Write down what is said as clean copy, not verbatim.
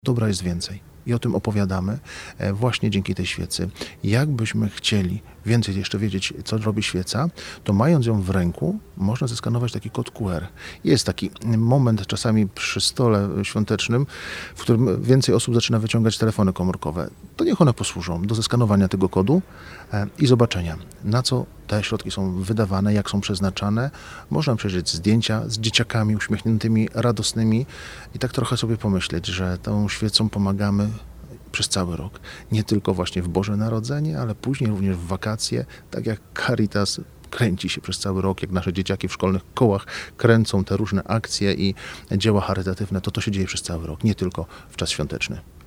Dobra jest więcej. I o tym opowiadamy właśnie dzięki tej świecy. Jakbyśmy chcieli więcej jeszcze wiedzieć, co robi świeca, to mając ją w ręku, można zeskanować taki kod QR. Jest taki moment czasami przy stole świątecznym, w którym więcej osób zaczyna wyciągać telefony komórkowe. To niech one posłużą do zeskanowania tego kodu i zobaczenia, na co te środki są wydawane, jak są przeznaczane. Można przejrzeć zdjęcia z dzieciakami uśmiechniętymi, radosnymi i tak trochę sobie pomyśleć, że tą świecą pomagamy przez cały rok. Nie tylko właśnie w Boże Narodzenie, ale później również w wakacje, tak jak Caritas kręci się przez cały rok, jak nasze dzieciaki w szkolnych kołach kręcą te różne akcje i dzieła charytatywne, to się dzieje przez cały rok, nie tylko w czas świąteczny.